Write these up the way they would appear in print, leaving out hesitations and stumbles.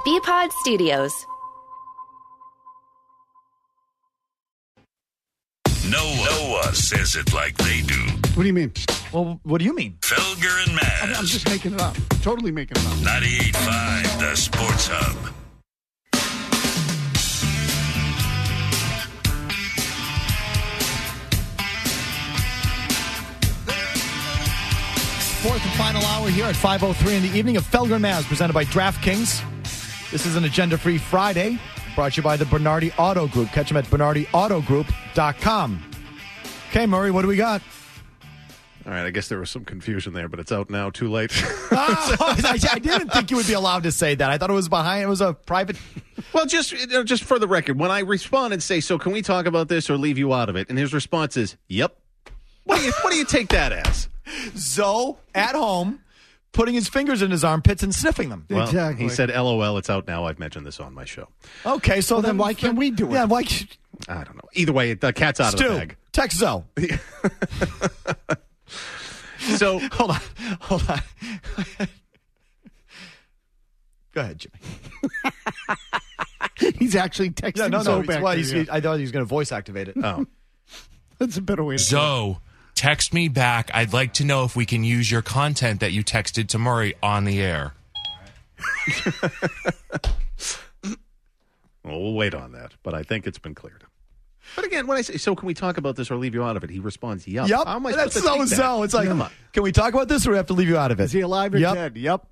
BPod Studios. No one says it like they do. What do you mean? Well, what do you mean? Felger and Maz. I'm just making it up. Totally making it up. 98.5, the Sports Hub. Fourth and final hour here at 5:03 in the evening of Felger and Maz, presented by DraftKings. This is an agenda-free Friday, brought to you by the Bernardi Auto Group. Catch them at BernardiAutoGroup.com. Okay, Murray, what do we got? All right, I guess there was some confusion there, but it's out now. Too late. I didn't think you would be allowed to say that. I thought it was behind. It was a private. Well, just for the record, when I respond and say, "So can we talk about this or leave you out of it?" and his response is, "Yep." What do you take that as? Zoe at home, putting his fingers in his armpits and sniffing them. Well, Exactly. He said, "LOL, it's out now." I've mentioned this on my show. Okay, so then why can't we do it? Yeah, why? I don't know. Either way, the cat's out of the bag. Text Zoe. So Hold on. Go ahead, Jimmy. He's actually texting Zoe back there, yeah. I thought he was going to voice activate it. oh, That's a better way to do it. Zoe, text me back. I'd like to know if we can use your content that you texted to Murray on the air. well, we'll wait on that, but I think it's been cleared. But again, when I say, "So can we talk about this or leave you out of it?" he responds, "Yep." Yep. How am I That's supposed to take that? Zoe. It's like, Come on. can we talk about this or we have to leave you out of it? Is he alive or Yep. dead? Yep.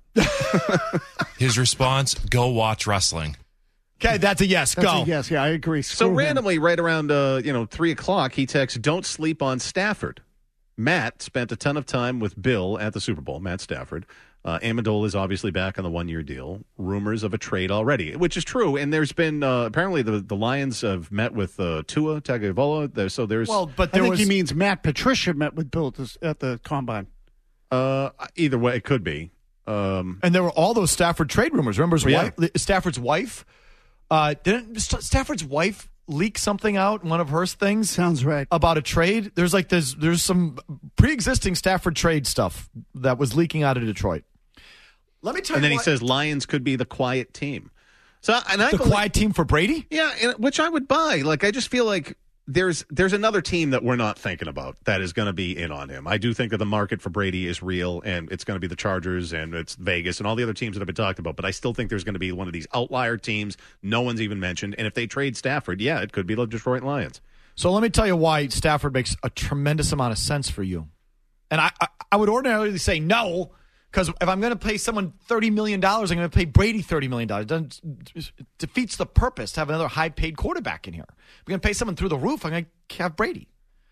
His response, go watch wrestling. Okay, that's a yes. That's Go. a yes, yeah, I agree. So Screw him. randomly, right around 3:00, he texts, "Don't sleep on Stafford." Matt spent a ton of time with Bill at the Super Bowl. Matt Stafford. Amendola is obviously back on the one-year deal. Rumors of a trade already, which is true. And there's been apparently the Lions have met with Tua Tagovailoa. So there's But I there think was he means Matt Patricia met with Bill at the Combine. either way it could be. and there were all those Stafford trade rumors. Remember his wife, Stafford's wife? Didn't Stafford's wife leak something out in one of her things? Sounds right. About a trade. There's some pre-existing Stafford trade stuff that was leaking out of Detroit. Let me tell And you. then he says Lions could be the quiet team. So the quiet team for Brady. Yeah, which I would buy. Like I just feel like there's another team that we're not thinking about that is going to be in on him. I do think that the market for Brady is real, and it's going to be the Chargers and it's Vegas and all the other teams that have been talked about. But I still think there's going to be one of these outlier teams no one's even mentioned. And if they trade Stafford, yeah, it could be the Detroit Lions. So let me tell you why Stafford makes a tremendous amount of sense for you. And I would ordinarily say no, because if I'm going to pay someone $30 million, I'm going to pay Brady $30 million. It defeats the purpose to have another high-paid quarterback in here. If I'm going to pay someone through the roof, I'm going to have Brady.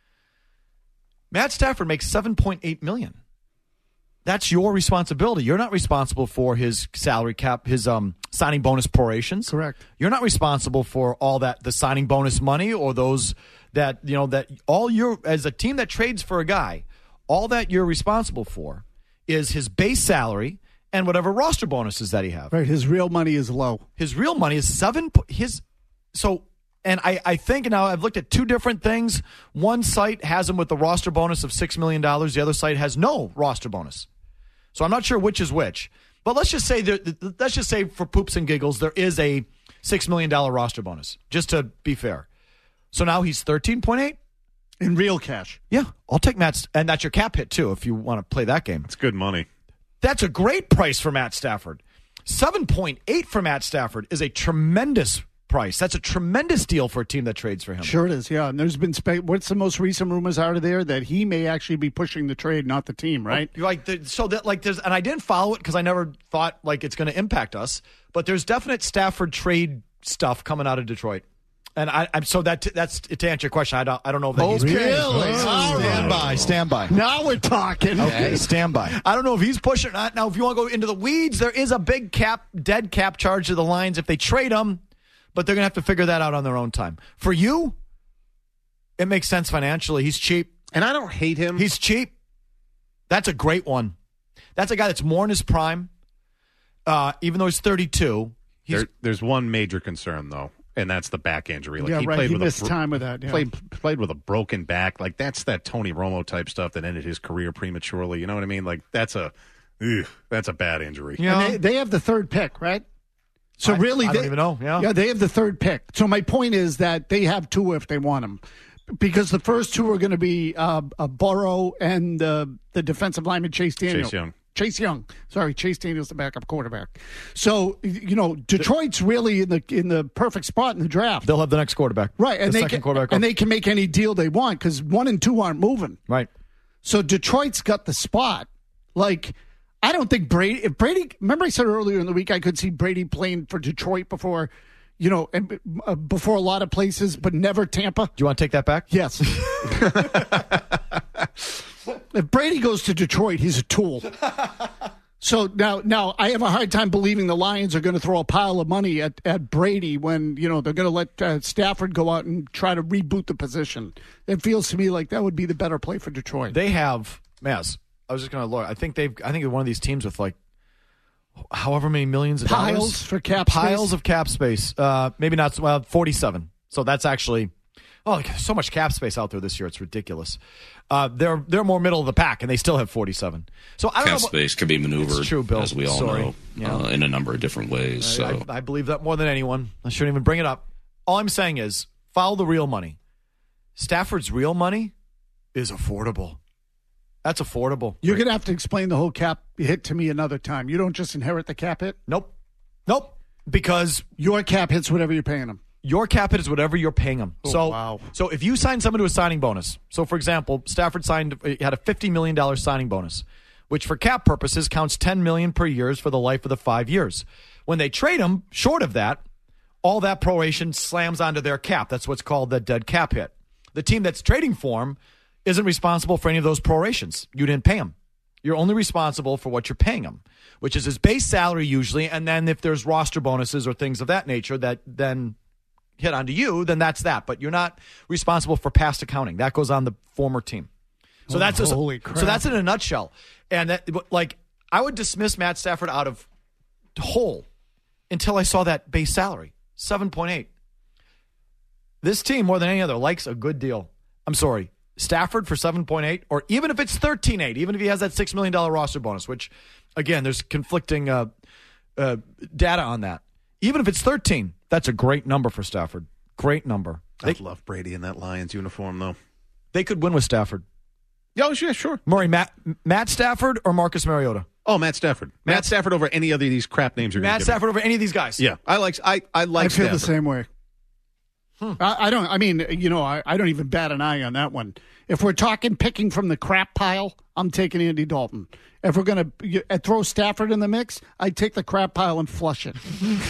Matt Stafford makes $7.8 million. That's your responsibility. You're not responsible for his salary cap, his signing bonus prorations. Correct. You're not responsible for all that, the signing bonus money or those that, that all you're, as a team that trades for a guy, all that you're responsible for is his base salary and whatever roster bonuses that he have. Right, his real money is low. His real money is and I think now I've looked at two different things. One site has him with the roster bonus of $6 million. The other site has no roster bonus. So I'm not sure which is which. But let's just say for poops and giggles, there is a $6 million roster bonus, just to be fair. So now he's 13.8. In real cash. Yeah, I'll take Matt's, and that's your cap hit too if you want to play that game. It's good money. That's a great price for Matt Stafford. 7.8 for Matt Stafford is a tremendous price. That's a tremendous deal for a team that trades for him. Sure it is, yeah. And there's been what's the most recent rumors out of there that he may actually be pushing the trade, not the team, right? And I didn't follow it because I never thought it's going to impact us. But there's definite Stafford trade stuff coming out of Detroit. And that's to answer your question. I don't know if that he's Really? Stand by. Now we're talking. Okay, stand by. I don't know if he's pushing or not. Now, if you want to go into the weeds, there is a big dead cap charge to the Lions if they trade him, but they're going to have to figure that out on their own time. For you, it makes sense financially. He's cheap. And I don't hate him. He's cheap. That's a great one. That's a guy that's more in his prime, even though he's 32. There's one major concern, though. And that's the back injury. He missed time with that. Yeah. Played with a broken back. Like that's that Tony Romo type stuff that ended his career prematurely. You know what I mean? Like that's a bad injury. And they have the third pick, right? So really, I don't even know. Yeah. they have the third pick. So my point is that they have two if they want them, because the first two are going to be Burrow and the defensive lineman Chase Daniel. Chase Young. Sorry, Chase Daniel's the backup quarterback. So Detroit's really in the perfect spot in the draft. They'll have the next quarterback, right? And they can make any deal they want because 1 and 2 aren't moving, right? So Detroit's got the spot. Like, I don't think Brady. If Brady, remember I said earlier in the week I could see Brady playing for Detroit before, and before a lot of places, but never Tampa. Do you want to take that back? Yes. If Brady goes to Detroit, he's a tool. So now I have a hard time believing the Lions are going to throw a pile of money at Brady when they're going to let Stafford go out and try to reboot the position. It feels to me like that would be the better play for Detroit. They have Maz. I was just going to look. I think they're one of these teams with like however many millions of piles dollars. piles of cap space. Maybe not 47. So that's actually there's so much cap space out there this year. It's ridiculous. They're more middle of the pack, and they still have 47. So I don't know. Cap space can be maneuvered, true, Bill. as we all know, in a number of different ways. So I believe that more than anyone. I shouldn't even bring it up. All I'm saying is follow the real money. Stafford's real money is affordable. That's affordable. You're going to have to explain the whole cap hit to me another time. You don't just inherit the cap hit? Nope. Because your cap hits whatever you're paying them. Your cap hit is whatever you're paying them. Wow. So if you sign someone to a signing bonus, so for example, Stafford had a $50 million signing bonus, which for cap purposes counts $10 million per year for the life of the 5 years. When they trade him, short of that, all that proration slams onto their cap. That's what's called the dead cap hit. The team that's trading for him isn't responsible for any of those prorations. You didn't pay him. You're only responsible for what you're paying him, which is his base salary usually, and then if there's roster bonuses or things of that nature that then hit onto you, then that's that. But you're not responsible for past accounting. That goes on the former team. So holy crap. So that's in a nutshell. And I would dismiss Matt Stafford out of whole until I saw that base salary, 7.8. This team, more than any other, likes a good deal. I'm sorry. Stafford for 7.8, or even if it's 13.8, even if he has that $6 million roster bonus, which, again, there's conflicting data on that. Even if it's 13, that's a great number for Stafford. Great number. I'd love Brady in that Lions uniform, though. They could win with Stafford. Oh, yeah, sure. Murray, Matt Stafford or Marcus Mariota? Oh, Matt Stafford. Matt Stafford over any other of these crap names you're going to give me. Matt Stafford over any of these guys. Yeah, I like I feel Stafford. the same way. I don't. I mean, I don't even bat an eye on that one. If we're talking picking from the crap pile, I'm taking Andy Dalton. If we're going to throw Stafford in the mix, I'd take the crap pile and flush it.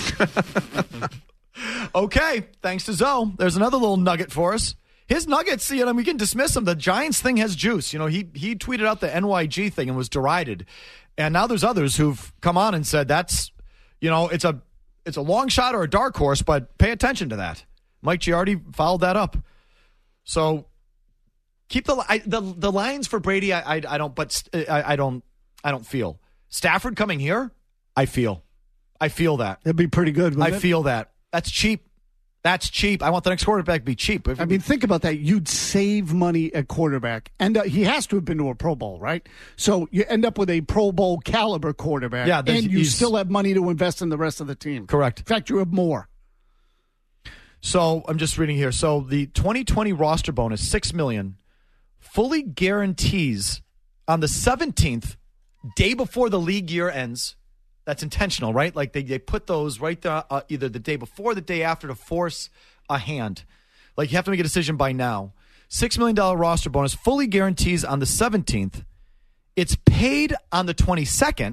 Okay, thanks to Zoe. There's another little nugget for us. His nuggets, we can dismiss him. The Giants thing has juice. He tweeted out the NYG thing and was derided. And now there's others who've come on and said that's, it's a long shot or a dark horse, but pay attention to that. Mike Giardi followed that up. So keep the Lions for Brady. I don't feel Stafford coming here. I feel that It'd be pretty good. I feel that. That's cheap. That's cheap. I want the next quarterback to be cheap. I mean, think about that. You'd save money at quarterback. And he has to have been to a Pro Bowl, right? So you end up with a Pro Bowl caliber quarterback. Yeah, and you still have money to invest in the rest of the team. Correct. In fact, you have more. So I'm just reading here. So the 2020 roster bonus, $6 million, fully guarantees on the 17th, day before the league year ends. That's intentional, right? Like they put those right there, either the day before, the day after, to force a hand. Like you have to make a decision by now. $6 million roster bonus fully guarantees on the 17th. It's paid on the 22nd.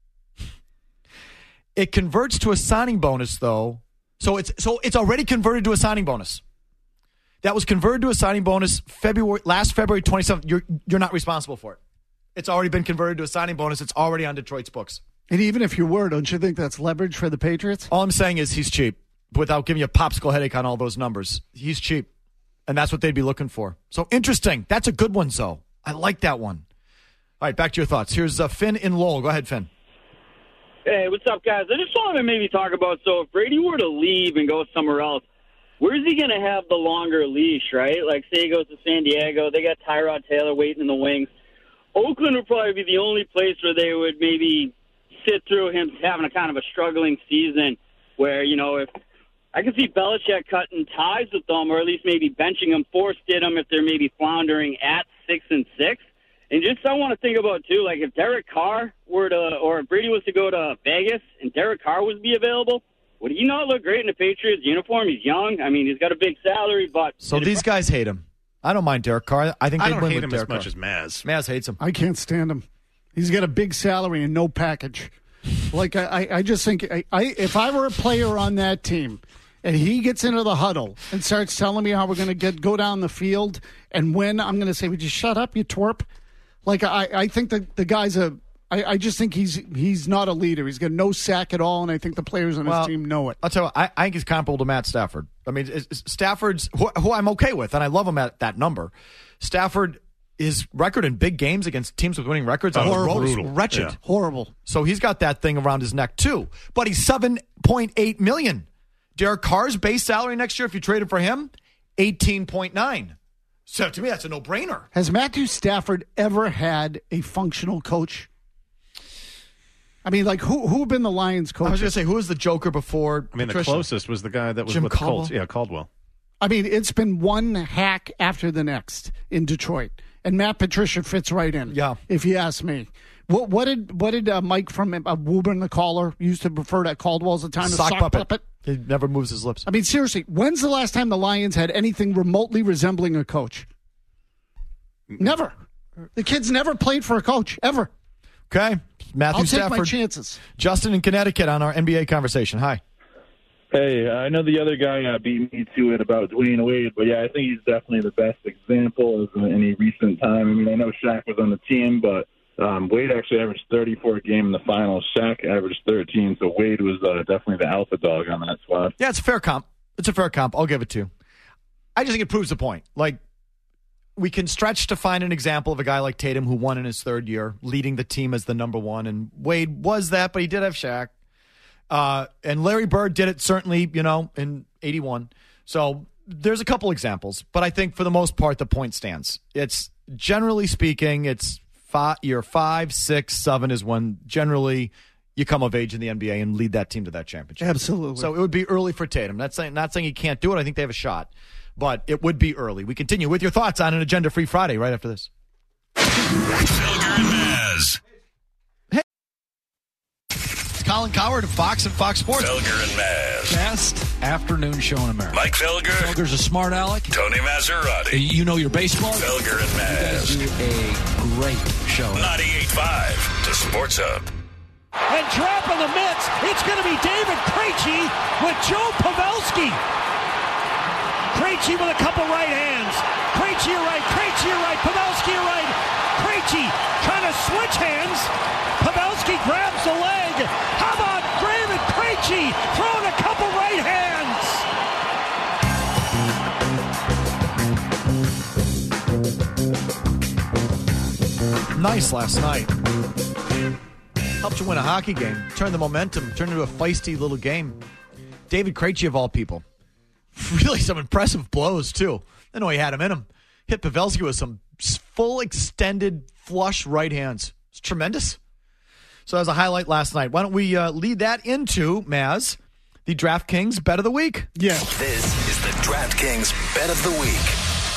It converts to a signing bonus, though. So it's already converted to a signing bonus. That was converted to a signing bonus last February 27th. You're not responsible for it. It's already been converted to a signing bonus. It's already on Detroit's books. And even if you were, don't you think that's leverage for the Patriots? All I'm saying is he's cheap. Without giving you a popsicle headache on all those numbers. He's cheap. And that's what they'd be looking for. So interesting. That's a good one, Zoe. I like that one. All right, back to your thoughts. Here's Finn in Lowell. Go ahead, Finn. Hey, what's up, guys? I just wanted to maybe talk about, so if Brady were to leave and go somewhere else, where's he going to have the longer leash, right? Like, say he goes to San Diego, they got Tyrod Taylor waiting in the wings. Oakland would probably be the only place where they would maybe sit through him having a kind of a struggling season where, if I can see Belichick cutting ties with them, or at least maybe benching them, forced them if they're maybe floundering at 6-6. And just I want to think about, too, like if Derek Carr or if Brady was to go to Vegas and Derek Carr was to be available, would he not look great in the Patriots uniform? He's young. I mean, he's got a big salary, but... So these guys hate him. I don't mind Derek Carr. I think they'd win with Derek Carr. I don't hate him as much as Maz. Maz hates him. I can't stand him. He's got a big salary and no package. Like, I just think if I were a player on that team and he gets into the huddle and starts telling me how we're going to go down the field and win, I'm going to say, would you shut up, you twerp? Like, I think that the guy's I just think he's not a leader. He's got no sack at all, and I think the players on his team know it. I'll tell you what, I think he's comparable to Matt Stafford. I mean, Stafford's, who I'm okay with, and I love him at that number. Stafford, his record in big games against teams with winning records on the road is wretched. Yeah. Horrible. So he's got that thing around his neck, too. But he's $7.8 million. Derek Carr's base salary next year, if you traded for him, $18.9. So to me, that's a no-brainer. Has Matthew Stafford ever had a functional coach? I mean, like, who been the Lions coach? I was going to say, who was the Joker before Patricia? The closest was the guy that was Jim with Caldwell? the Colts. Yeah, Caldwell. I mean, it's been one hack after the next in Detroit. And Matt Patricia fits right in, if you ask me. What did Mike from Woburn, the caller, used to refer to Caldwell as the time? Sock puppet. He never moves his lips. I mean, seriously, when's the last time the Lions had anything remotely resembling a coach? Never. The kid's never played for a coach, ever. Okay. Matthew I'll Stafford. take my chances. Justin in Connecticut on our NBA conversation. Hi. Hey, I know the other guy beat me to it about Dwayne Wade, but yeah, I think he's definitely the best example of any recent time. I mean, I know Shaq was on the team, but Wade actually averaged 34 a game in the finals. Shaq averaged 13, so Wade was definitely the alpha dog on that squad. Yeah, it's a fair comp. It's a fair comp. I'll give it to you. I just think it proves the point. Like, we can stretch to find an example of a guy like Tatum who won in his third year, leading the team as the number one. And Wade was that, but he did have Shaq. And Larry Bird did it certainly, in 81. So there's a couple examples. But I think for the most part, the point stands. It's generally speaking, it's year 5, 6, 7 is when generally you come of age in the NBA and lead that team to that championship. Absolutely. So it would be early for Tatum. Not saying he can't do it. I think they have a shot. But it would be early. We continue with your thoughts on an Agenda-Free Friday right after this. Felger and Maz. Hey. It's Colin Cowherd of Fox and Fox Sports. Felger and Maz. Best afternoon show in America. Mike Felger. Felger's a smart aleck. Tony Maserati. You know your baseball. Felger and Maz. You guys do a great show. 98.5 to Sports Hub. And dropping the mitts, it's going to be David Krejci with Joe Pavelski. Krejci with a couple right hands. Krejci right, Pavelski right. Krejci trying to switch hands. Pavelski grabs the leg. How about David Krejci throwing a couple right hands? Nice last night. Helped you win a hockey game. Turn the momentum. Turn into a feisty little game. David Krejci of all people. Really some impressive blows, too. I know he had him in him. Hit Pavelski with some full extended flush right hands. It's tremendous. So that was a highlight last night. Why don't we lead that into, Maz, the DraftKings Bet of the Week? Yeah. This is the DraftKings Bet of the Week.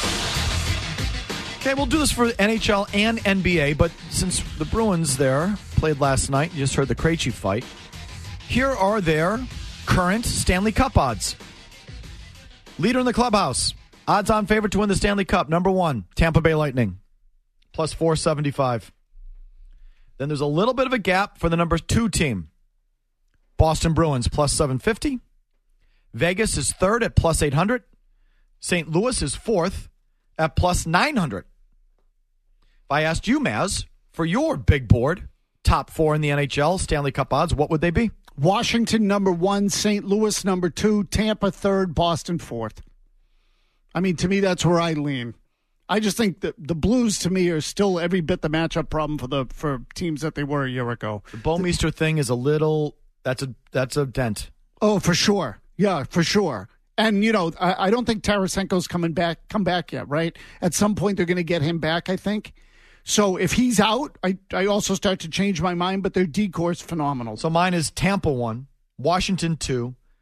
Okay, we'll do this for NHL and NBA, but since the Bruins there played last night, you just heard the Krejci fight. Here are their current Stanley Cup odds. Leader in the clubhouse. Odds-on favorite to win the Stanley Cup. Number 1, Tampa Bay Lightning. Plus 475. Then there's a little bit of a gap for the number 2 team. Boston Bruins, plus 750. Vegas is 3rd at plus 800. St. Louis is 4th at plus 900. If I asked you, Maz, for your big board, top 4 in the NHL, Stanley Cup odds, what would they be? Washington, number 1, St. Louis, number 2, Tampa, 3rd, Boston, 4th. I mean, to me, that's where I lean. I just think that the Blues, to me, are still every bit the matchup problem for teams that they were a year ago. The Bouwmeester thing is a little, that's a dent. Oh, for sure. Yeah, for sure. And, I don't think Tarasenko's come back yet, right? At some point, they're going to get him back, I think. So if he's out, I also start to change my mind, but their decore's phenomenal. So mine is Tampa 1, Washington 2,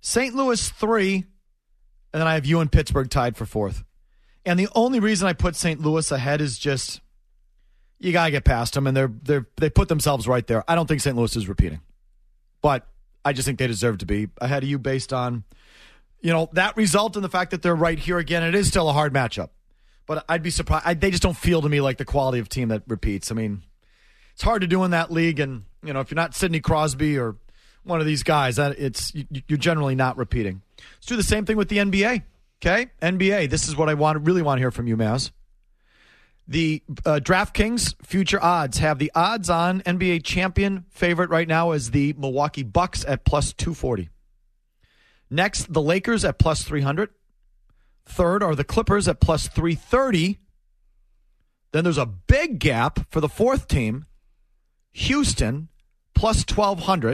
St. Louis 3, and then I have you and Pittsburgh tied for 4th. And the only reason I put St. Louis ahead is just you got to get past them, and they put themselves right there. I don't think St. Louis is repeating. But I just think they deserve to be ahead of you based on, that result and the fact that they're right here again. It is still a hard matchup. But I'd be surprised. They just don't feel to me like the quality of team that repeats. I mean, it's hard to do in that league, and if you're not Sidney Crosby or one of these guys, you're generally not repeating. Let's do the same thing with the NBA. Okay, NBA. This is what I really want to hear from you, Maz. The DraftKings future odds have the odds-on NBA champion favorite right now as the Milwaukee Bucks at plus 240. Next, the Lakers at plus 300. Third are the Clippers at plus 330. Then there's a big gap for the fourth team, Houston, plus 1,200.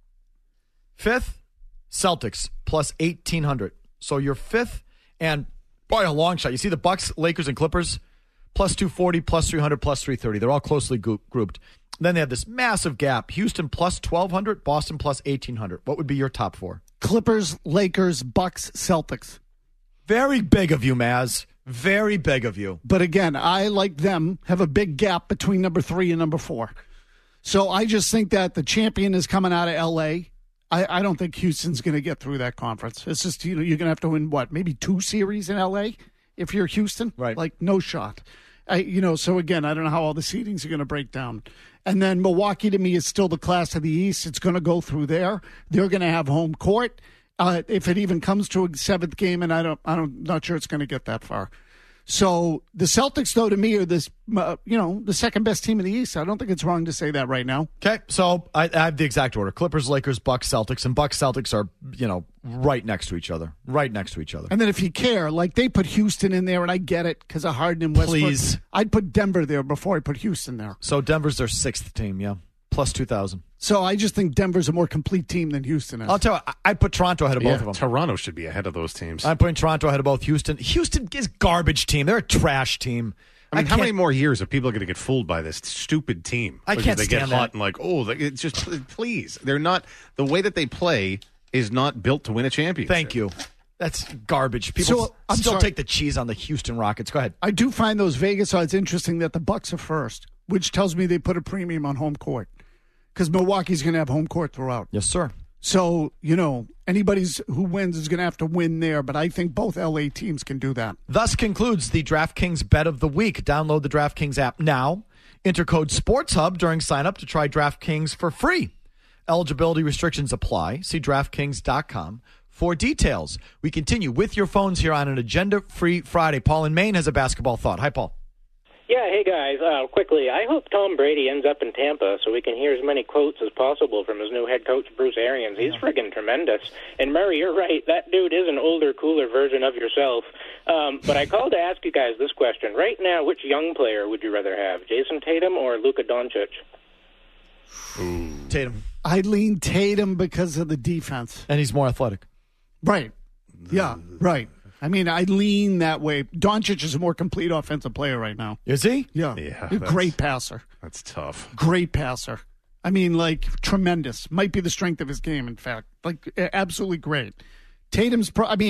Fifth, Celtics, plus 1,800. So your fifth, and by a long shot, you see the Bucks, Lakers, and Clippers, plus 240, plus 300, plus 330. They're all closely grouped. Then they have this massive gap. Houston, plus 1,200. Boston, plus 1,800. What would be your top four? Clippers, Lakers, Bucks, Celtics. Very big of you, Maz. Very big of you. But again, I, like them, have a big gap between number 3 and number 4. So I just think that the champion is coming out of L.A. I don't think Houston's going to get through that conference. It's just, you're going to have to win, maybe 2 series in L.A. if you're Houston? Right. Like, no shot. So again, I don't know how all the seedings are going to break down. And then Milwaukee, to me, is still the class of the East. It's going to go through there. They're going to have home court. If it even comes to a 7th game, and I'm not sure it's going to get that far. So the Celtics, though, to me, are this, the second best team in the East. I don't think it's wrong to say that right now. Okay, so I have the exact order: Clippers, Lakers, Bucks, Celtics, and Bucks, Celtics are right next to each other, And then if you care, like they put Houston in there, and I get it because of Harden and Westbrook. Please, I'd put Denver there before I put Houston there. So Denver's their 6th team, yeah, plus 2,000. So I just think Denver's a more complete team than Houston is. I'll tell you, I'd put Toronto ahead of both of them. Toronto should be ahead of those teams. I'm putting Toronto ahead of both Houston. Houston is garbage team. They're a trash team. I mean, how many more years are people going to get fooled by this stupid team? I can't they stand get hot and it's just, please. They're not, the way that they play is not built to win a championship. Thank you. That's garbage. People still take the cheese on the Houston Rockets. Go ahead. I do find those Vegas odds interesting that the Bucks are first, which tells me they put a premium on home court. Because Milwaukee's going to have home court throughout. Yes, sir. So, anybody who wins is going to have to win there, but I think both LA teams can do that. Thus concludes the DraftKings Bet of the Week. Download the DraftKings app now. Enter code SportsHub during sign-up to try DraftKings for free. Eligibility restrictions apply. See DraftKings.com for details. We continue with your phones here on an agenda-free Friday. Paul in Maine has a basketball thought. Hi, Paul. Yeah, hey guys, quickly, I hope Tom Brady ends up in Tampa so we can hear as many quotes as possible from his new head coach, Bruce Arians. He's friggin' tremendous. And Murray, you're right, that dude is an older, cooler version of yourself. But I called to ask you guys this question. Right now, which young player would you rather have, Jason Tatum or Luka Doncic? Tatum. I lean Tatum because of the defense. And he's more athletic. Right. Yeah, right. I mean, I lean that way. Doncic is a more complete offensive player right now. Is he? Yeah. Great passer. That's tough. Great passer. I mean, tremendous. Might be the strength of his game, in fact. Absolutely great. Tatum's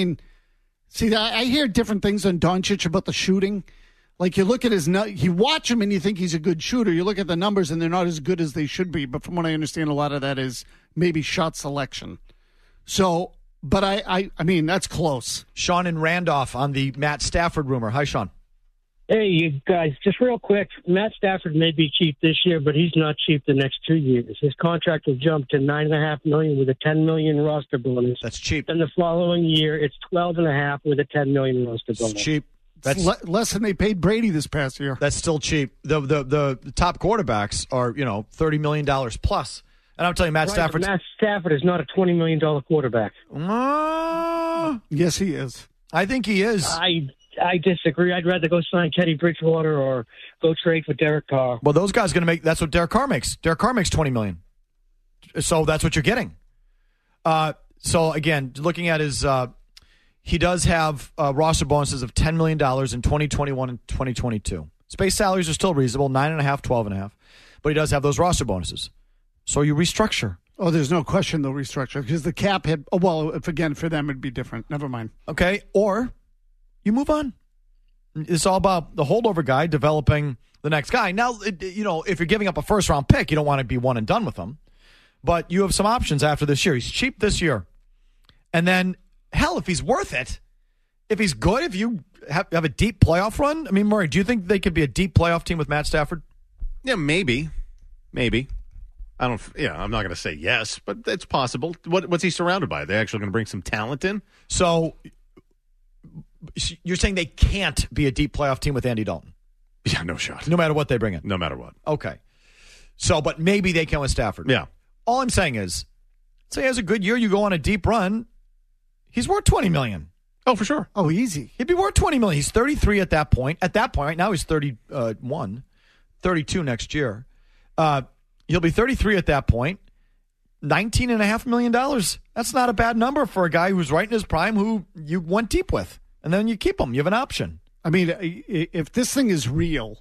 I hear different things on Doncic about the shooting. You look at you watch him and you think he's a good shooter. You look at the numbers and they're not as good as they should be. But from what I understand, a lot of that is maybe shot selection. So... But I mean, that's close. Sean in Randolph on the Matt Stafford rumor. Hi, Sean. Hey, you guys, just real quick. Matt Stafford may be cheap this year, but he's not cheap the next 2 years. His contract will jump to $9.5 million with a $10 million roster bonus. That's cheap. Then the following year, it's $12.5 with a $10 million roster bonus. It's cheap. That's less than they paid Brady this past year. That's still cheap. The top quarterbacks are $30 million plus. And I'm telling you, Matt Stafford is not a $20 million quarterback. Yes, he is. I think he is. I disagree. I'd rather go sign Teddy Bridgewater or go trade for Derek Carr. Well, those guys are going to make. That's what Derek Carr makes. Derek Carr makes $20 million. So that's what you're getting. So again, looking at his, he does have roster bonuses of $10 million in 2021 and 2022. Space salaries are still reasonable, 9.5, 12.5, but he does have those roster bonuses. So you restructure. Oh, there's no question they'll restructure because the cap hit. Oh, well, if again, for them, it'd be different. Never mind. Okay. Or you move on. It's all about the holdover guy developing the next guy. Now, if you're giving up a first-round pick, you don't want to be one and done with him. But you have some options after this year. He's cheap this year. And then, hell, if he's worth it, if he's good, if you have a deep playoff run, I mean, Murray, do you think they could be a deep playoff team with Matt Stafford? Yeah, maybe. I'm not going to say yes, but it's possible. What's he surrounded by? Are they actually going to bring some talent in? So you're saying they can't be a deep playoff team with Andy Dalton? Yeah, no shot. No matter what they bring in? No matter what. Okay. So, but maybe they can with Stafford. Yeah. All I'm saying is, say he has a good year, you go on a deep run, he's worth $20 million. Oh, for sure. Oh, easy. He'd be worth $20 million. He's 33 at that point. At that point, right now he's 31, 32 next year. He'll be 33 at that point. $19.5 million. That's not a bad number for a guy who's right in his prime who you went deep with. And then you keep him. You have an option. I mean, if this thing is real.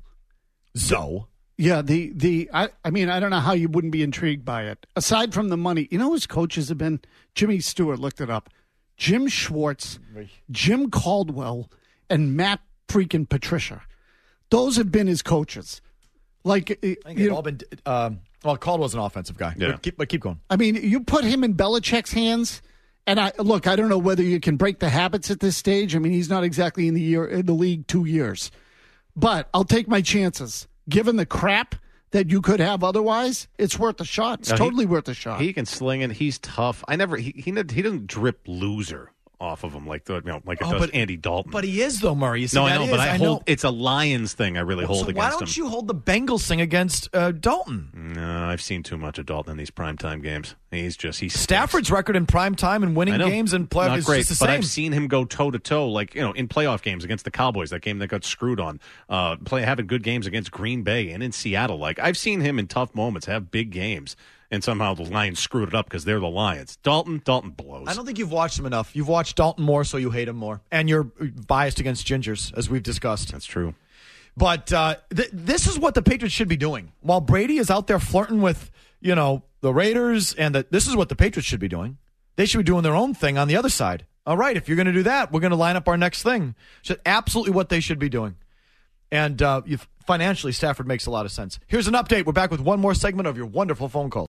Yeah, I mean, I don't know how you wouldn't be intrigued by it. Aside from the money, you know who his coaches have been? Jimmy Stewart looked it up. Jim Schwartz, Jim Caldwell, and Matt freaking Patricia. Those have been his coaches. Like, I think they've all been. Well, Caldwell's an offensive guy. Yeah. But keep going. I mean, you put him in Belichick's hands, and I don't know whether you can break the habits at this stage. I mean, he's not exactly in the league 2 years, but I'll take my chances. Given the crap that you could have otherwise, it's worth a shot. It's totally worth a shot. He can sling it. He's tough. He doesn't drip loser off of him like does Andy Dalton. But he is though, Murray. You see, I know, but I hold. It's a Lions thing. I really hold against him. Why don't you hold the Bengals thing against Dalton? No, I've seen too much of Dalton in these primetime games. He's Stafford's record in primetime and winning games and playoffs is just the same. But I've seen him go toe to toe, in playoff games against the Cowboys. That game that got screwed on. Having good games against Green Bay and in Seattle. I've seen him in tough moments have big games. And somehow the Lions screwed it up because they're the Lions. Dalton blows. I don't think you've watched him enough. You've watched Dalton more, so you hate him more. And you're biased against Gingers, as we've discussed. That's true. But this is what the Patriots should be doing. While Brady is out there flirting with, the Raiders, and this is what the Patriots should be doing. They should be doing their own thing on the other side. All right, if you're going to do that, we're going to line up our next thing. So absolutely what they should be doing. And financially, Stafford makes a lot of sense. Here's an update. We're back with one more segment of your wonderful phone call.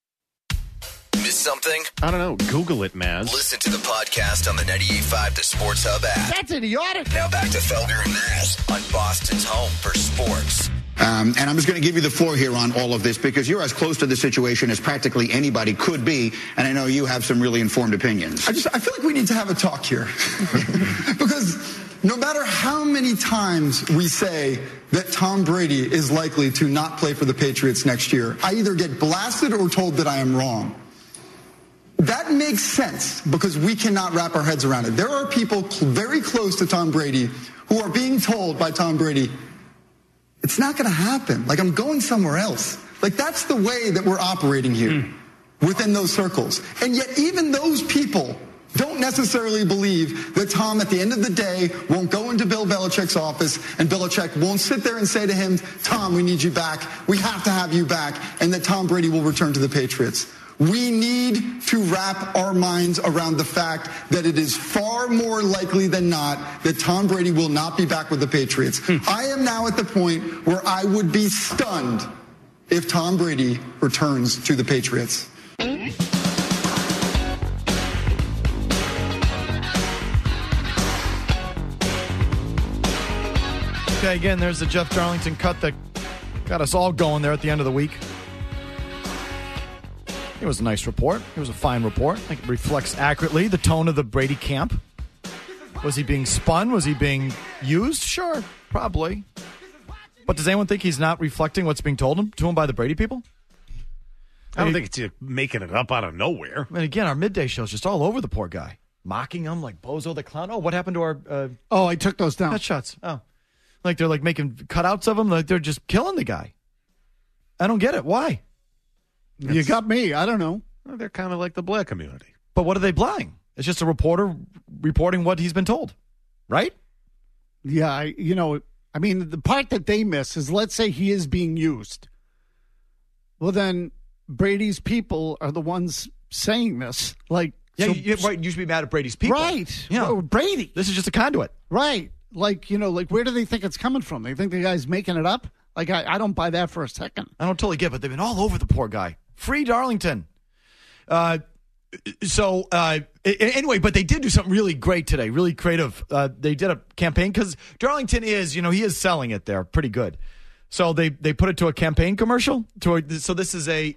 Miss something? I don't know. Google it, Maz. Listen to the podcast on the 98.5 The Sports Hub app. That's idiotic. Now back to Felger and Maz on Boston's home for sports. And I'm just going to give you the floor here on all of this because you're as close to the situation as practically anybody could be, and I know you have some really informed opinions. I feel like we need to have a talk here. Because no matter how many times we say that Tom Brady is likely to not play for the Patriots next year, I either get blasted or told that I am wrong. That makes sense because we cannot wrap our heads around it. There are people very close to Tom Brady who are being told by Tom Brady, it's not going to happen. I'm going somewhere else. That's the way that we're operating here within those circles. And yet even those people don't necessarily believe that Tom, at the end of the day, won't go into Bill Belichick's office and Belichick won't sit there and say to him, Tom, we need you back. We have to have you back. And that Tom Brady will return to the Patriots. We need to wrap our minds around the fact that it is far more likely than not that Tom Brady will not be back with the Patriots. I am now at the point where I would be stunned if Tom Brady returns to the Patriots. Okay, again, there's the Jeff Darlington cut that got us all going there at the end of the week. It was a nice report. It was a fine report. I think it reflects accurately the tone of the Brady camp. Was he being spun? Was he being used? Sure, probably. But does anyone think he's not reflecting what's being told to him by the Brady people? I don't think it's making it up out of nowhere. And again, our midday show is just all over the poor guy. Mocking him like Bozo the Clown. Oh, what happened to our... I took those down. Headshots. Oh. They're making cutouts of him. They're just killing the guy. I don't get it. Why? You got me. I don't know. Well, they're kind of like the black community. But what are they blying? It's just a reporter reporting what he's been told, right? Yeah, the part that they miss is, let's say he is being used. Well, then Brady's people are the ones saying this. Like, yeah, right. You should be mad at Brady's people, right? Yeah, well, Brady. This is just a conduit, right? Like, like where do they think it's coming from? They think the guy's making it up. Like, I don't buy that for a second. I don't totally get it, but they've been all over the poor guy. Free Darlington. Anyway, but they did do something really great today, really creative. They did a campaign because Darlington is, he is selling it there pretty good. So they put it to a campaign commercial. So this is a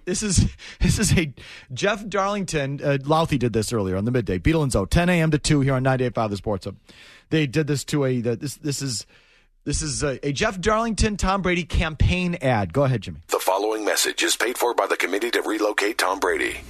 Jeff Darlington. Louthie did this earlier on the midday. Beetle and Zoe, 10 a.m. to 2 here on 98.5 The Sports Hub. They did this to this is a Jeff Darlington Tom Brady campaign ad. Go ahead, Jimmy. The following message is paid for by the Committee to Relocate Tom Brady.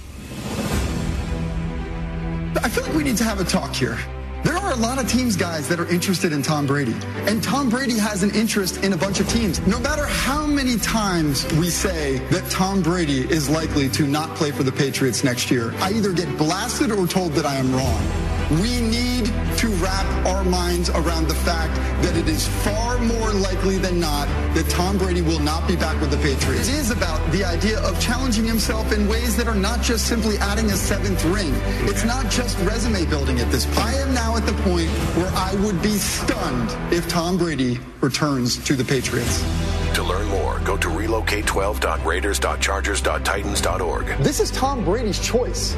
I feel like we need to have a talk here. There are a lot of teams, guys, that are interested in Tom Brady. And Tom Brady has an interest in a bunch of teams. No matter how many times we say that Tom Brady is likely to not play for the Patriots next year, I either get blasted or told that I am wrong. We need to wrap our minds around the fact that it is far more likely than not that Tom Brady will not be back with the Patriots. It is about the idea of challenging himself in ways that are not just simply adding a seventh ring. It's not just resume building at this point. I am now at the point where I would be stunned if Tom Brady returns to the Patriots. To learn more, go to relocate12.raiders.chargers.titans.org. This is Tom Brady's choice.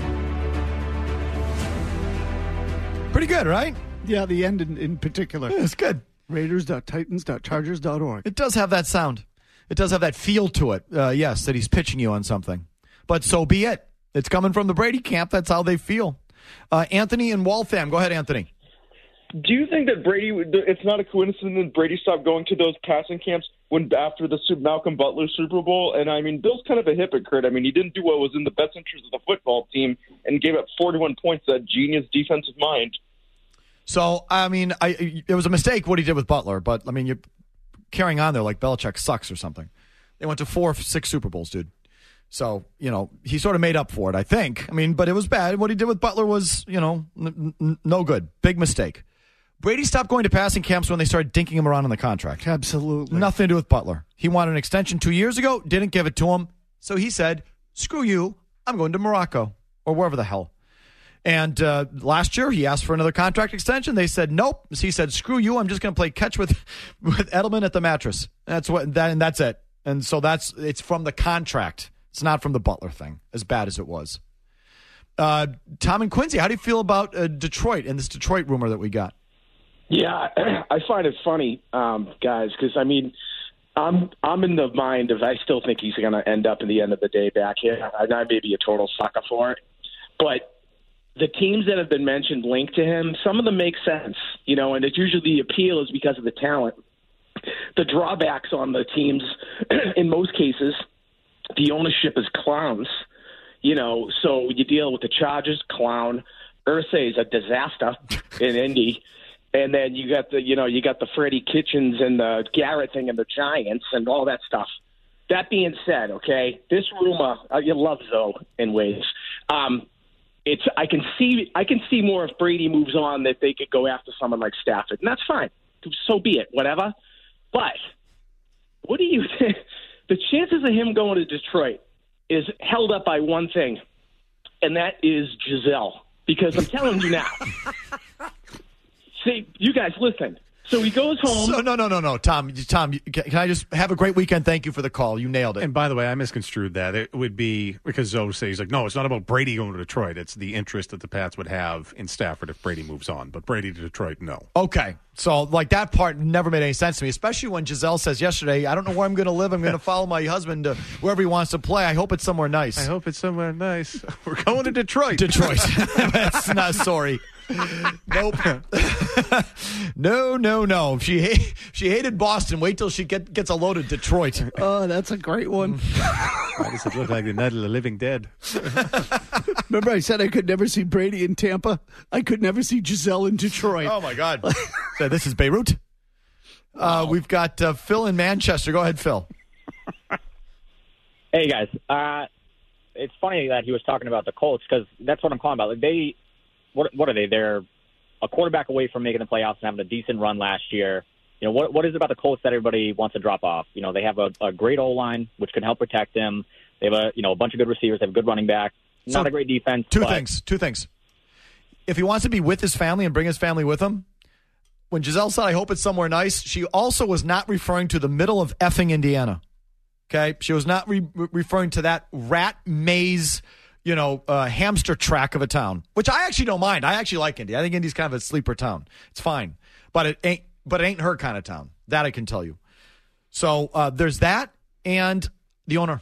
Pretty good, right? Yeah, the end in particular. Yeah, it's good. Raiders.titans.chargers.org. It does have that sound. It does have that feel to it. Yes, that he's pitching you on something. But so be it. It's coming from the Brady camp. That's how they feel. Anthony in Waltham. Go ahead, Anthony. Do you think that Brady, it's not a coincidence that Brady stopped going to those passing camps after the Malcolm Butler Super Bowl? And, I mean, Bill's kind of a hypocrite. I mean, he didn't do what was in the best interest of the football team and gave up 41 points to that genius defensive mind. So, I mean, it was a mistake what he did with Butler, but, I mean, you're carrying on there like Belichick sucks or something. They went to 4-6 Super Bowls, dude. So, he sort of made up for it, I think. I mean, but it was bad. What he did with Butler was, no good. Big mistake. Brady stopped going to passing camps when they started dinking him around on the contract. Absolutely. Nothing to do with Butler. He wanted an extension 2 years ago, didn't give it to him. So he said, screw you, I'm going to Morocco or wherever the hell. And last year, he asked for another contract extension. They said, nope. So he said, screw you, I'm just going to play catch with Edelman at the mattress. And that's it. And so it's from the contract. It's not from the Butler thing, as bad as it was. Tom and Quincy, how do you feel about Detroit and this Detroit rumor that we got? Yeah, I find it funny, guys, because, I mean, I'm in the mind of I still think he's going to end up in the end of the day back here. I may be a total sucker for it. But the teams that have been mentioned linked to him, some of them make sense, and it's usually the appeal is because of the talent. The drawbacks on the teams, in most cases, the ownership is clowns, so you deal with the Chargers, clown. Irsay is a disaster in Indy. And then you got the Freddie Kitchens and the Garrett thing and the Giants and all that stuff. That being said, okay, this rumor, you love Zoe in ways. I can see more if Brady moves on that they could go after someone like Stafford, and that's fine. So be it, whatever. But what do you think? The chances of him going to Detroit is held up by one thing, and that is Giselle. Because I'm telling you now. See, you guys, listen. So he goes home. So, no. Tom, can I just have a great weekend? Thank you for the call. You nailed it. And by the way, I misconstrued that. It would be because Zoe says, no, it's not about Brady going to Detroit. It's the interest that the Pats would have in Stafford if Brady moves on. But Brady to Detroit, no. Okay. So, that part never made any sense to me, especially when Giselle says yesterday, I don't know where I'm going to live. I'm going to follow my husband to wherever he wants to play. I hope it's somewhere nice. I hope it's somewhere nice. We're going to Detroit. That's not sorry. Nope. No. She hated Boston. Wait till she gets a load of Detroit. Oh, that's a great one. Why does it look like the Night of the Living Dead? Remember I said I could never see Brady in Tampa? I could never see Giselle in Detroit. Oh, my God. So this is Beirut. We've got Phil in Manchester. Go ahead, Phil. Hey, guys. It's funny that he was talking about the Colts because that's what I'm calling about. What are they? They're a quarterback away from making the playoffs and having a decent run last year. What is it about the Colts that everybody wants to drop off? They have a great O-line, which can help protect them. They have a bunch of good receivers. They have a good running back. Not a great defense. Two things. If he wants to be with his family and bring his family with him, when Giselle said, I hope it's somewhere nice, she also was not referring to the middle of effing Indiana. Okay? She was not referring to that rat maze, hamster track of a town, which I actually don't mind. I actually like Indy. I think Indy's kind of a sleeper town. It's fine. But it ain't her kind of town. That I can tell you. So there's that and the owner.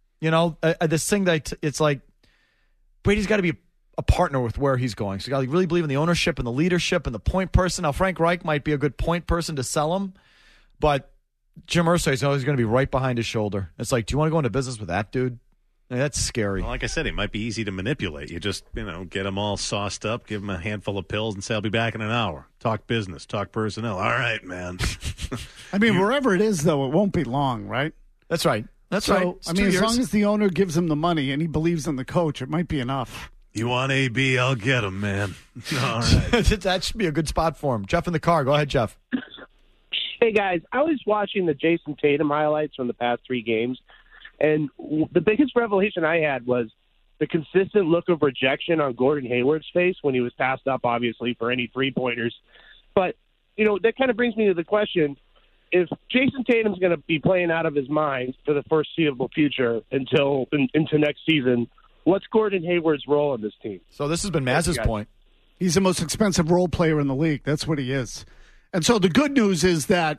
This thing that it's like Brady's got to be a partner with where he's going. So you got to really believe in the ownership and the leadership and the point person. Now, Frank Reich might be a good point person to sell him, but Jim Irsay is always going to be right behind his shoulder. It's like, do you want to go into business with that dude? That's scary. Well, like I said, it might be easy to manipulate. You just, get them all sauced up, give them a handful of pills, and say, I'll be back in an hour. Talk business, talk personnel. All right, man. I mean, wherever it is, though, it won't be long, right? That's right. That's right. I mean, as long as the owner gives him the money and he believes in the coach, it might be enough. You want AB? I'll get him, man. All right. That should be a good spot for him. Jeff in the car. Go ahead, Jeff. Hey, guys. I was watching the Jason Tatum highlights from the past 3 games, and the biggest revelation I had was the consistent look of rejection on Gordon Hayward's face when he was passed up, obviously, for any three-pointers. But, that kind of brings me to the question, if Jason Tatum's going to be playing out of his mind for the foreseeable future until into next season, what's Gordon Hayward's role in this team? So this has been Maz's point. He's the most expensive role player in the league. That's what he is. And so the good news is that,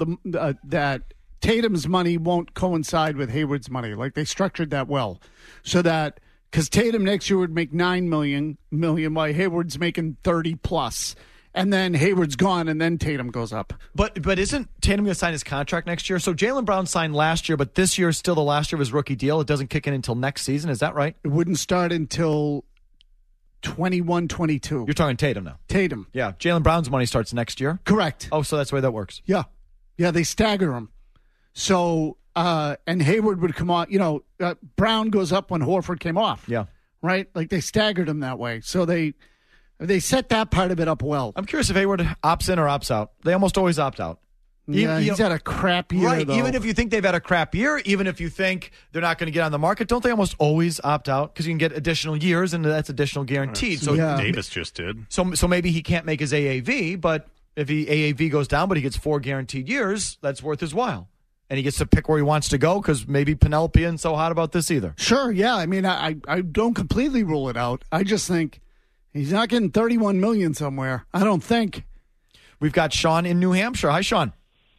that Tatum's money won't coincide with Hayward's money. Like, they structured that well. So that, because Tatum next year would make $9 million, while Hayward's making 30 plus. And then Hayward's gone, and then Tatum goes up. But isn't Tatum going to sign his contract next year? So Jaylen Brown signed last year, but this year is still the last year of his rookie deal. It doesn't kick in until next season. Is that right? It wouldn't start until 21-22. You're talking Tatum now. Tatum. Yeah. Jaylen Brown's money starts next year? Correct. Oh, so that's the way that works. Yeah. Yeah, they stagger him. So, and Hayward would come on. Brown goes up when Horford came off. Yeah. Right? Like, they staggered him that way. So they set that part of it up well. I'm curious if Hayward opts in or opts out. They almost always opt out. Yeah, he's had a crap year, right, though. Even if you think they've had a crap year, even if you think they're not going to get on the market, don't they almost always opt out? Because you can get additional years, and that's additional guaranteed. So Davis just did. So maybe he can't make his AAV, but if AAV goes down, but he gets 4 guaranteed years, that's worth his while. And he gets to pick where he wants to go, because maybe Penelope isn't so hot about this either. Sure, yeah. I mean, I don't completely rule it out. I just think he's not getting $31 million somewhere. I don't think. We've got Sean in New Hampshire. Hi, Sean.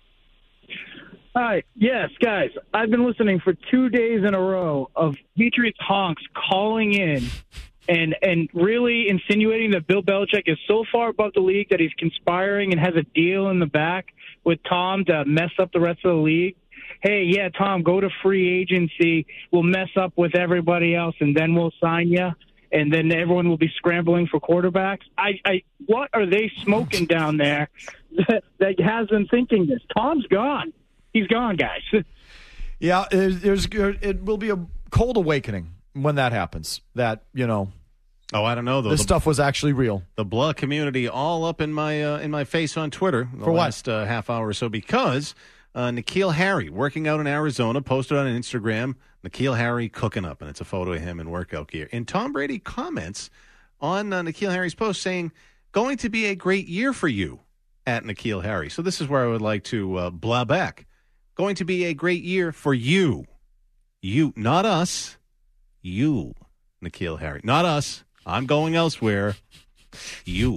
Hi. Yes, guys. I've been listening for 2 days in a row of Patriots honks calling in and really insinuating that Bill Belichick is so far above the league that he's conspiring and has a deal in the back with Tom to mess up the rest of the league. Hey, yeah, Tom, go to free agency. We'll mess up with everybody else, and then we'll sign you. And then everyone will be scrambling for quarterbacks. What are they smoking down there that has them thinking this? Tom's gone. He's gone, guys. Yeah, it will be a cold awakening when that happens. That, Oh, I don't know, though. This stuff was actually real. The Blah community all up in my face on Twitter for what? Last half hour or so, because N'Keal Harry, working out in Arizona, posted on Instagram, N'Keal Harry cooking up, and it's a photo of him in workout gear. And Tom Brady comments on N'Keal Harry's post saying, going to be a great year for you, at N'Keal Harry. So this is where I would like to blah back. Going to be a great year for you. You, not us. You, N'Keal Harry. Not us. I'm going elsewhere. You.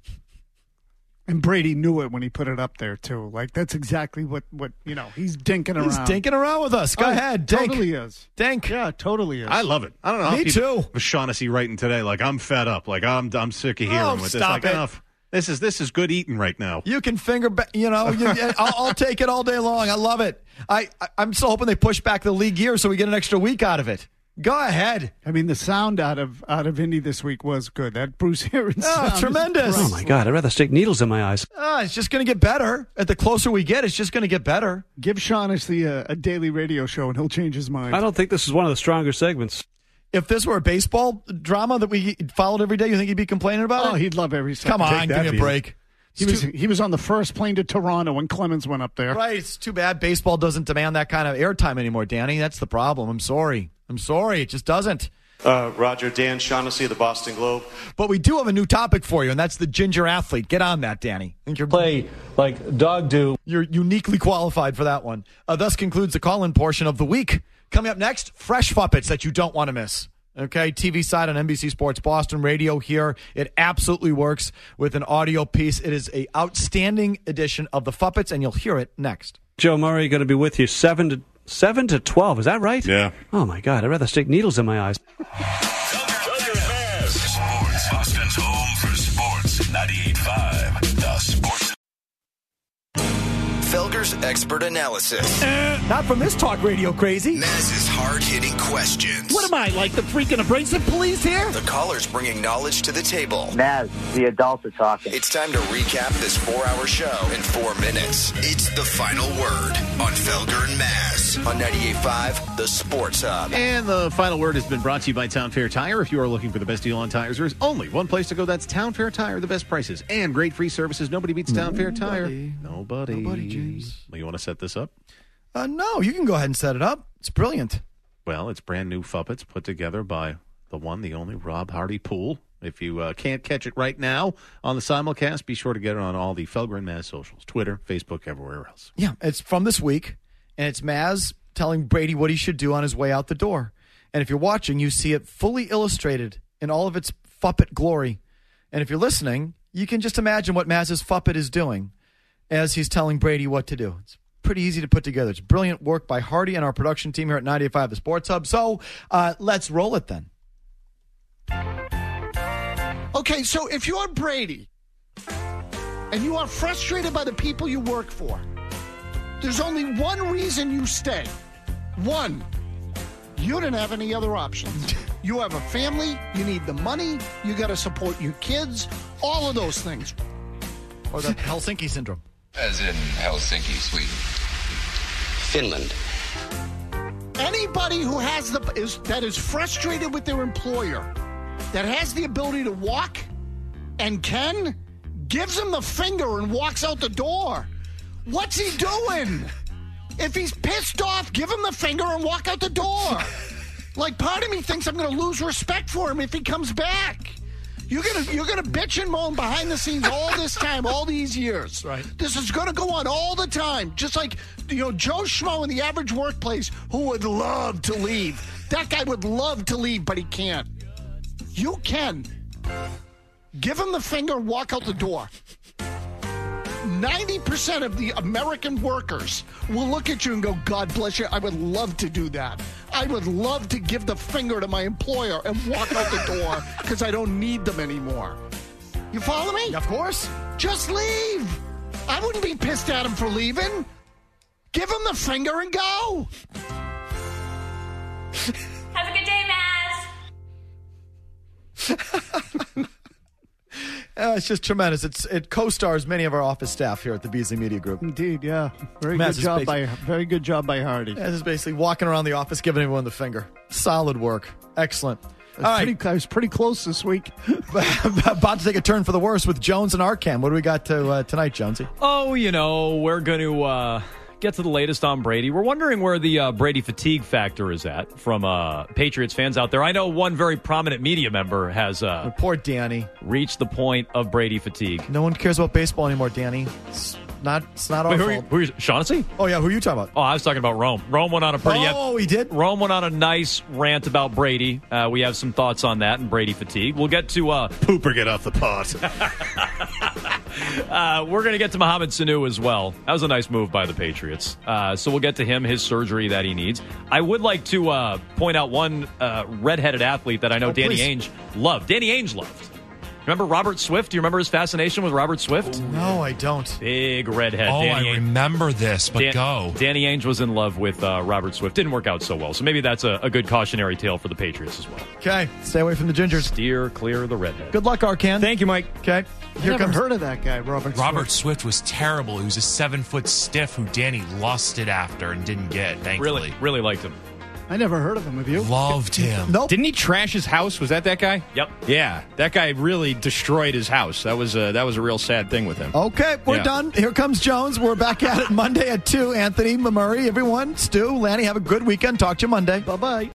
And Brady knew it when he put it up there, too. Like, that's exactly what he's dinking around. He's dinking around with us. Go ahead, Dink. Totally is. Dink. Yeah, totally is. I love it. I don't know. Me too. Shaughnessy writing today, like, I'm fed up. Like, I'm sick of hearing with this. Like, enough. This is good eating right now. You can finger back, I'll take it all day long. I love it. I'm still hoping they push back the league year so we get an extra week out of it. Go ahead. I mean, the sound out of Indy this week was good. That Bruce Arians sound tremendous. Oh, my God. I'd rather stick needles in my eyes. It's just going to get better. At the closer we get, it's just going to get better. Give Shaughnessy a daily radio show, and he'll change his mind. I don't think this is one of the stronger segments. If this were a baseball drama that we followed every day, you think he'd be complaining about it? Oh, he'd love every second. Come on, give me a break. He was on the first plane to Toronto when Clemens went up there. Right. It's too bad baseball doesn't demand that kind of airtime anymore, Danny. That's the problem. I'm sorry. I'm sorry, it just doesn't. Roger, Dan Shaughnessy of the Boston Globe. But we do have a new topic for you, and that's the ginger athlete. Get on that, Danny. I think you're Play like dog do. You're uniquely qualified for that one. Thus concludes the call-in portion of the week. Coming up next, fresh Fuppets that you don't want to miss. Okay, TV side on NBC Sports Boston, radio here. It absolutely works with an audio piece. It is an outstanding edition of the Fuppets, and you'll hear it next. Joe Murray going to be with you 7 to 12. Is that right? Yeah. Oh, my God. I'd rather stick needles in my eyes. Sports, Boston's home for sports. 98.5, the Sports. Felger's expert analysis. Not from this talk radio crazy. Maz's hard-hitting questions. What am I, like the freaking abrasive police here? The callers bringing knowledge to the table. Maz, the adults are talking. It's time to recap this 4-hour show in 4 minutes. It's the final word on Felger and Maz on 98.5, the Sports Hub. And the final word has been brought to you by Town Fair Tire. If you are looking for the best deal on tires, there is only one place to go. That's Town Fair Tire. The best prices and great free services. Nobody beats Town Fair Tire. Nobody, James. Well, you want to set this up? No, you can go ahead and set it up. It's brilliant. Well, it's brand new Fuppets put together by the one, the only Rob Hardy Pool. If you can't catch it right now on the simulcast, be sure to get it on all the Felger and Maz socials, Twitter, Facebook, everywhere else. Yeah, it's from this week, and it's Maz telling Brady what he should do on his way out the door. And if you're watching, you see it fully illustrated in all of its Fuppet glory. And if you're listening, you can just imagine what Maz's Fuppet is doing as he's telling Brady what to do. It's pretty easy to put together. It's brilliant work by Hardy and our production team here at 98.5 The Sports Hub. So let's roll it then. Okay, so if you're Brady and you are frustrated by the people you work for, there's only one reason you stay. One, you don't have any other options. You have a family, you need the money, you got to support your kids, all of those things. Or the Helsinki syndrome. As in Helsinki, Sweden. Finland. Anybody who has that is frustrated with their employer, that has the ability to walk and gives him the finger and walks out the door. What's he doing? If he's pissed off, give him the finger and walk out the door. Like, part of me thinks I'm going to lose respect for him if he comes back. You're gonna bitch and moan behind the scenes all this time, all these years. Right. This is gonna go on all the time. Just like, Joe Schmo in the average workplace who would love to leave. That guy would love to leave, but he can't. You can. Give him the finger and walk out the door. 90% of the American workers will look at you and go, God bless you, I would love to do that. I would love to give the finger to my employer and walk out the door because I don't need them anymore. You follow me? Of course. Just leave. I wouldn't be pissed at him for leaving. Give him the finger and go. Have a good day, Maz. It's just tremendous. It co-stars many of our office staff here at the Beasley Media Group. Indeed, yeah. Very good job by Hardy. This is basically walking around the office giving everyone the finger. Solid work. Excellent. I was pretty close this week. About to take a turn for the worse with Jones and Arcam. What do we got tonight, Jonesy? Oh, we're going to get to the latest on Brady. We're wondering where the Brady fatigue factor is at from Patriots fans out there. I know one very prominent media member has poor Danny reached the point of Brady fatigue. No one cares about baseball anymore, Danny. It's not our fault. Who are you, Shaughnessy? Oh, yeah. Who are you talking about? Oh, I was talking about Rome. Rome went on a pretty... Oh, he did? Rome went on a nice rant about Brady. We have some thoughts on that and Brady fatigue. We'll get to... Pooper, get off the pot. We're going to get to Mohamed Sanu as well. That was a nice move by the Patriots. So we'll get to him, his surgery that he needs. I would like to point out one redheaded athlete that I know Danny Ainge loved. Danny Ainge loved. Remember Robert Swift? Do you remember his fascination with Robert Swift? No, I don't. Big redhead. Oh, Danny I remember this, but go. Danny Ainge was in love with Robert Swift. Didn't work out so well. So maybe that's a good cautionary tale for the Patriots as well. Okay. Stay away from the gingers. Steer clear of the redhead. Good luck, Arcan. Thank you, Mike. Okay. I never heard of that guy, Robert Swift was terrible. He was a 7-foot stiff who Danny lusted after and didn't get, thankfully. Really liked him. I never heard of him. Have you? Loved him. Nope. Didn't he trash his house? Was that guy? Yep. Yeah, that guy really destroyed his house. That was a real sad thing with him. Okay, we're done. Here comes Jones. We're back at it Monday at 2. Anthony, Murray, everyone, Stu, Lanny, have a good weekend. Talk to you Monday. Bye-bye.